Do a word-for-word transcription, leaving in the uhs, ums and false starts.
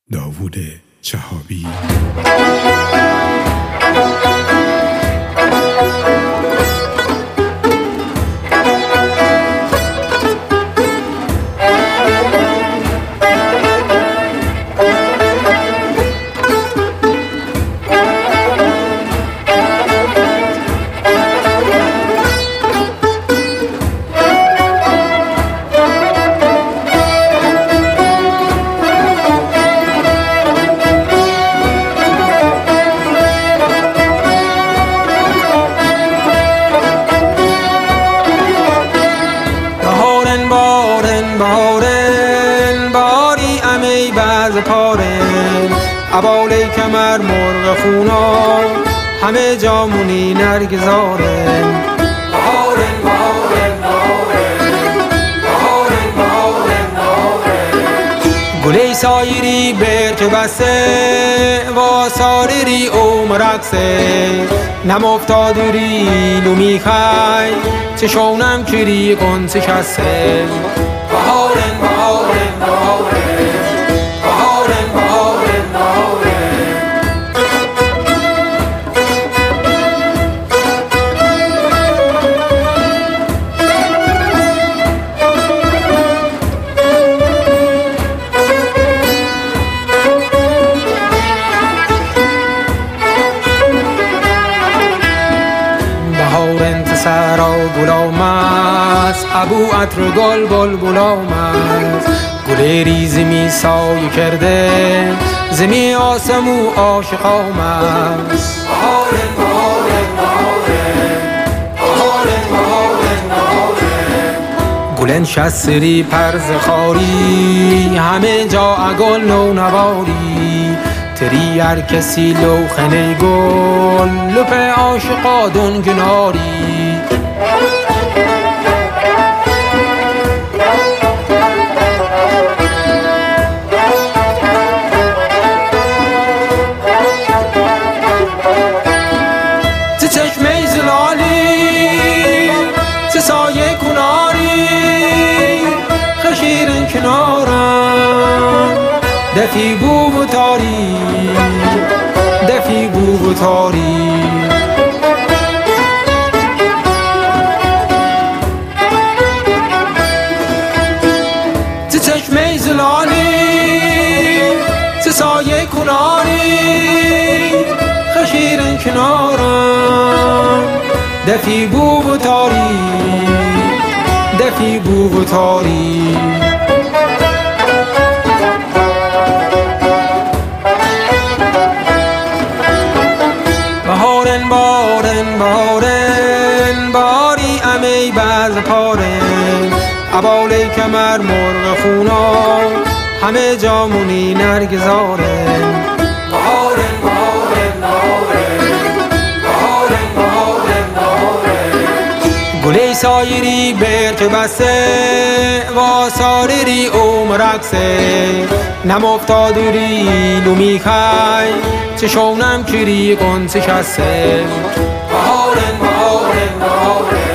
داوود چهابی. عباله کمر مرغ خونا همه جامونی نرگزارن. بهارن بهارن بهارن بهارن بهارن بهارن گلی سایری برک بسته و ساریری اوم رقصه نم افتادری لو میخای چشونم کری قنص شسته. بهارن بهارن بهارن سرا گلام است ابو عطر گل گل گلام است گل ریزی می سایه کرده زمی آسمو عاشقام است. بهارن بهارن بهارن بهارن بهارن گلن شسری پرز خاری همه جا گل نو نواری تری هر کسی لوخنه گل لپ عاشقا دنگناری. ز چشمه زلالی ز سایه کناری خشیرن کنارم دفی بو و تاری دفی بو و تاری. ز چشمه زلالی ز سایه کناری خشیرن کنارم دفی بو و تاری دفی بو و تاری. بهارن بارن بارن باری امی بز پارن عباله کمر مرغ خونا همه جامونی نرگزارن. بهارن بهارن بهارن بهارن بهارن گلی سایری برک بسته و ساریری اوم رقصه نم افتادری لو میخای چشونم کری قنص شسته. بهارن بهارن بهارن